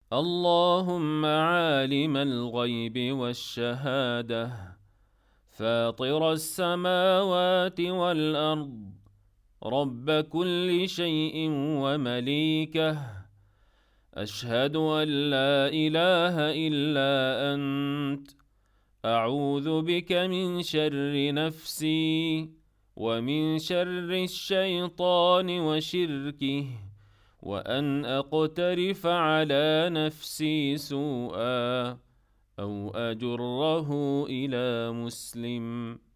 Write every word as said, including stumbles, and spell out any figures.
اللهم عالم الغيب والشهادة فاطر السماوات والأرض رب كل شيء ومليكه، أشهد أن لا إله إلا أنت، أعوذ بك من شر نفسي ومن شر الشيطان وشركه، وأن أقترف على نفسي سوءا أو أجره إلى مسلم.